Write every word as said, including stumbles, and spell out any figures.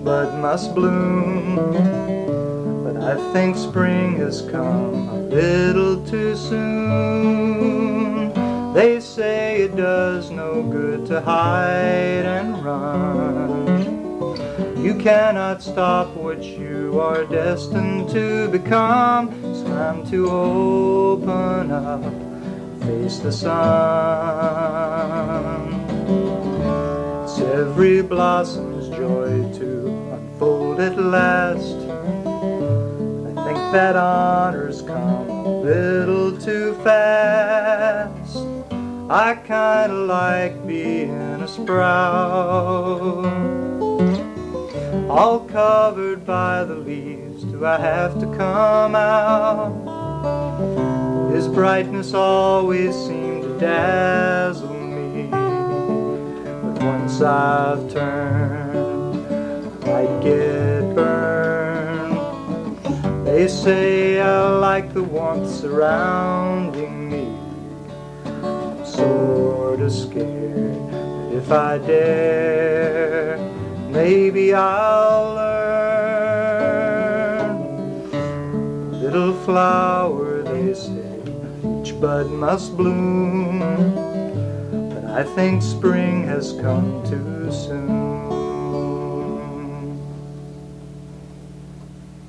each bud must bloom. But I think spring has come a little too soon. They say it does no good to hide and run. You cannot stop what you are destined to become. It's time to open up, face the sun. It's every blossom's joy to unfold at last. I think that honors come a little too fast. I kinda like being a sprout, all covered by the leaves. Do I have to come out? His brightness always seemed to dazzle me, but once I've turned, I might get burned. They say I like the warmth surrounding me. I'm sorta scared that if I dare, maybe I'll learn. Little flower, they say, each bud must bloom. But I think spring has come too soon.